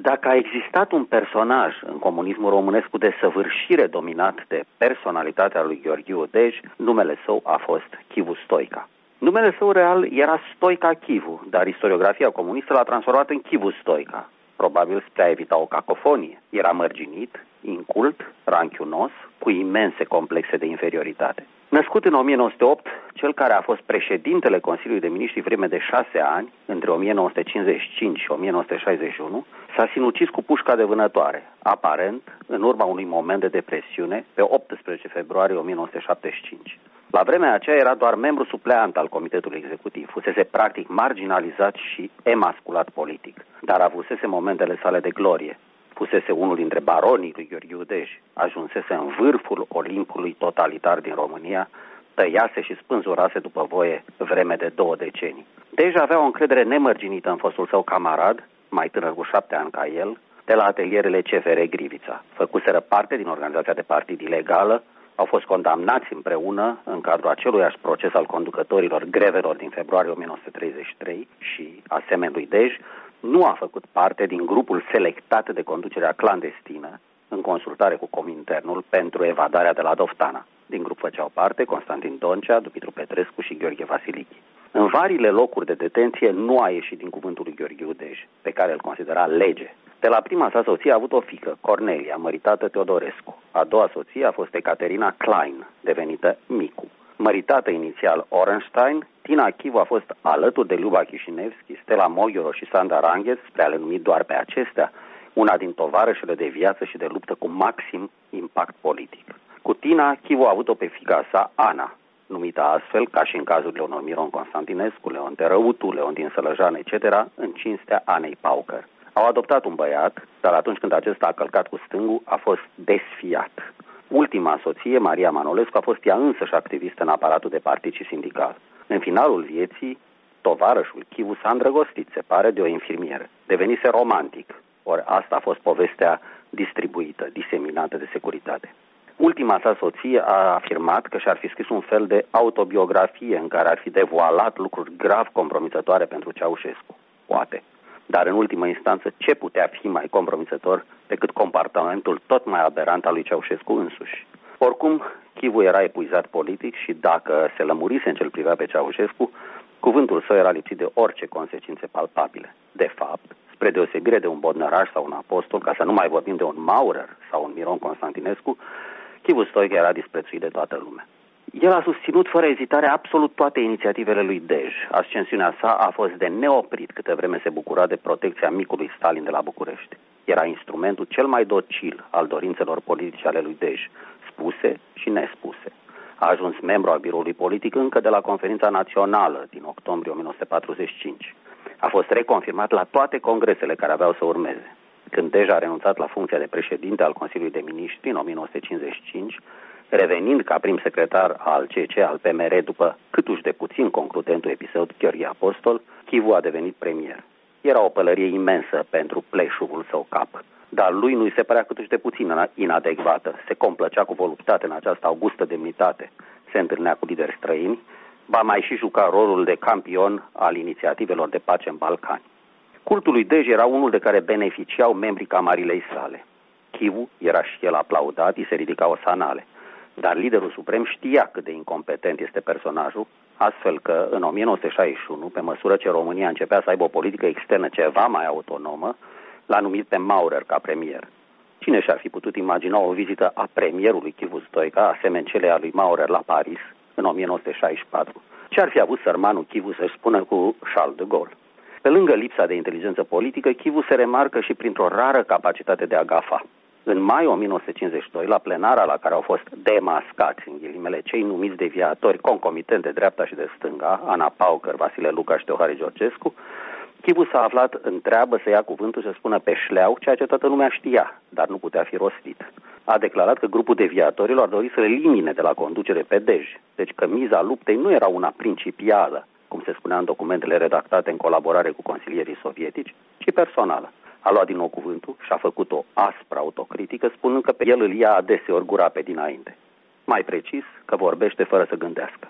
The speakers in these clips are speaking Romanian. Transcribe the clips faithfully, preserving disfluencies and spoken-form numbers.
dacă a existat un personaj în comunismul românesc cu desăvârșire dominat de personalitatea lui Gheorghiu Dej, numele său a fost Chivu Stoica. Numele său real era Stoica Chivu, dar istoriografia comunistă l-a transformat în Chivu Stoica, probabil spre a evita o cacofonie. Era mărginit, incult, ranchiunos, cu imense complexe de inferioritate. Născut în o mie nouă sute opt, cel care a fost președintele Consiliului de Miniștri vreme de șase ani, între o mie nouă sute cincizeci și cinci și o mie nouă sute șaizeci și unu, s-a sinucis cu pușca de vânătoare, aparent în urma unui moment de depresiune, pe optsprezece februarie o mie nouă sute șaptezeci și cinci. La vremea aceea era doar membru supleant al Comitetului Executiv, fusese practic marginalizat și emasculat politic, dar avusese momentele sale de glorie. Fusese unul dintre baronii lui Gheorghiu Dej, ajunsese în vârful olimpului totalitar din România, tăiase și spânzurase după voie vreme de două decenii. Dej avea o încredere nemărginită în fostul său camarad, mai tânăr cu șapte ani ca el, de la atelierele C F R Grivița. Făcuseră parte din organizația de partid ilegală, au fost condamnați împreună în cadrul aceluiași proces al conducătorilor grevelor din februarie o mie nouă sute treizeci și trei și, asemenea lui Dej, nu a făcut parte din grupul selectat de conducerea clandestină, în consultare cu Cominternul, pentru evadarea de la Doftana. Din grup făceau parte Constantin Doncea, Dumitru Petrescu și Gheorghe Vasilichi. În variile locuri de detenție nu a ieșit din cuvântul lui Gheorghiu Dej, pe care îl considera lege. De la prima sa soție a avut o fiică, Cornelia, măritată Teodorescu. A doua soție a fost Ecaterina Klein, devenită Micu. Măritată inițial Orenstein, Tina Chivu a fost alături de Luba Chișinevski, Stella Moghioro și Sanda Ranghez, spre a le numi doar pe acestea, una din tovarășele de viață și de luptă cu maxim impact politic. Cu Tina, Chivu a avut-o pe fiica sa, Ana, numită astfel, ca și în cazul Leonor Miron Constantinescu, Leon Terăutu, Leontin Sălăjan, et cetera, în cinstea Anei Paucăr. Au adoptat un băiat, dar atunci când acesta a călcat cu stângul, a fost desfiat. Ultima soție, Maria Manolescu, a fost ea însăși activistă în aparatul de partid și sindical. În finalul vieții, tovarășul Chivu s-a îndrăgostit, se pare, de o infirmieră. Devenise romantic, ori asta a fost povestea distribuită, diseminată de securitate. Ultima sa soție a afirmat că și-ar fi scris un fel de autobiografie în care ar fi devoalat lucruri grav compromițătoare pentru Ceaușescu. Poate. Dar în ultimă instanță, ce putea fi mai compromițător decât comportamentul tot mai aberant al lui Ceaușescu însuși? Oricum, Chivu era epuizat politic și dacă se lămurise în ce îl privea pe Ceaușescu, cuvântul său era lipsit de orice consecințe palpabile. De fapt, spre deosebire de un Bodnăraș sau un apostol, ca să nu mai vorbim de un Maurer sau un Miron Constantinescu, Chivu Stoica era disprețuit de toată lumea. El a susținut fără ezitare absolut toate inițiativele lui Dej. Ascensiunea sa a fost de neoprit câte vreme se bucura de protecția micului Stalin de la București. Era instrumentul cel mai docil al dorințelor politice ale lui Dej, spuse și nespuse. A ajuns membru al biroului politic încă de la Conferința Națională din octombrie o mie nouă sute patruzeci și cinci. A fost reconfirmat la toate congresele care aveau să urmeze. Când Dej a renunțat la funcția de președinte al Consiliului de Miniștri în o mie nouă sute cincizeci și cinci, revenind ca prim secretar al C C al P M R după câtuși de puțin concludentul episod Gheorghe Apostol, Chivu a devenit premier. Era o pălărie imensă pentru pleșuvul său cap, dar lui nu-i se părea câtuși de puțin inadecvată. Se complăcea cu voluptate în această augustă demnitate, se întâlnea cu lideri străini, ba mai și juca rolul de campion al inițiativelor de pace în Balcani. Cultul lui Dej era unul de care beneficiau membrii camarilei sale. Chivu era și el aplaudat, îi se ridica osanale. Dar liderul suprem știa cât de incompetent este personajul, astfel că în o mie nouă sute șaizeci și unu, pe măsură ce România începea să aibă o politică externă ceva mai autonomă, l-a numit pe Maurer ca premier. Cine și-ar fi putut imagina o vizită a premierului Chivu Stoica, asemenea celei a lui Maurer la Paris, în o mie nouă sute șaizeci și patru? Ce ar fi avut sărmanul Chivu să-și spună cu Charles de Gaulle? Pe lângă lipsa de inteligență politică, Chivu se remarcă și printr-o rară capacitate de a gafa. În mai o mie nouă sute cincizeci și doi, la plenara la care au fost demascați, în ghilimele, cei numiți deviatori concomitent de dreapta și de stânga, Ana Paucăr, Vasile Luca și Teohari Georgescu, Chivu s-a aflat în treabă să ia cuvântul și să spună pe șleau ceea ce toată lumea știa, dar nu putea fi rostit. A declarat că grupul deviatorilor ar dori să le elimine de la conducere pe Dej, deci că miza luptei nu era una principială, cum se spunea în documentele redactate în colaborare cu consilierii sovietici, ci personală. A luat din nou cuvântul și a făcut o aspră autocritică, spunând că pe el îl ia adeseori gura pe dinainte. Mai precis, că vorbește fără să gândească.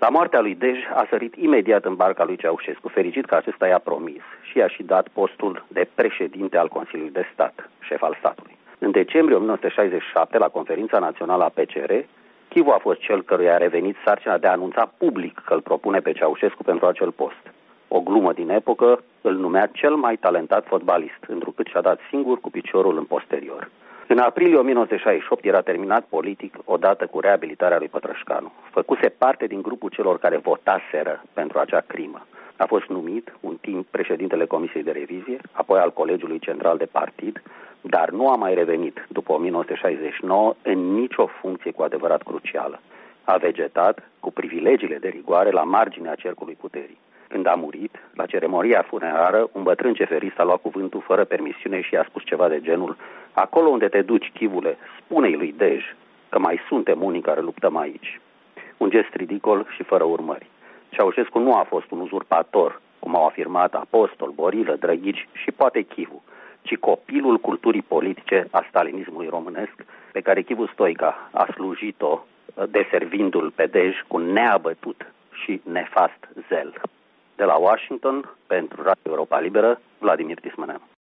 La moartea lui Dej a sărit imediat în barca lui Ceaușescu, fericit că acesta i-a promis și i-a și dat postul de președinte al Consiliului de Stat, șef al statului. În decembrie o mie nouă sute șaizeci și șapte, la conferința națională a P C R, Chivu a fost cel căruia a revenit sarcina de a anunța public că îl propune pe Ceaușescu pentru acel post. O glumă din epocă îl numea cel mai talentat fotbalist, întrucât și-a dat singur cu piciorul în posterior. În aprilie o mie nouă sute șaizeci și opt era terminat politic odată cu reabilitarea lui Pătrășcanu. Făcuse parte din grupul celor care votaseră pentru acea crimă. A fost numit un timp președintele Comisiei de Revizie, apoi al Colegiului Central de Partid, dar nu a mai revenit după o mie nouă sute șaizeci și nouă în nicio funcție cu adevărat crucială. A vegetat cu privilegiile de rigoare la marginea cercului puterii. Când a murit, la ceremonia funerară, un bătrân ceferist a luat cuvântul fără permisiune și a spus ceva de genul: acolo unde te duci, Chivule, spune-i lui Dej că mai suntem unii care luptăm aici. Un gest ridicol și fără urmări. Ceaușescu nu a fost un uzurpator, cum au afirmat Apostol, Borilă, Drăghici și poate Chivu, ci copilul culturii politice a stalinismului românesc, pe care Chivu Stoica a slujit-o deservindu-l pe Dej cu neabătut și nefast zel. De la Washington, pentru Radio Europa Liberă, Vladimir Tismăneanu.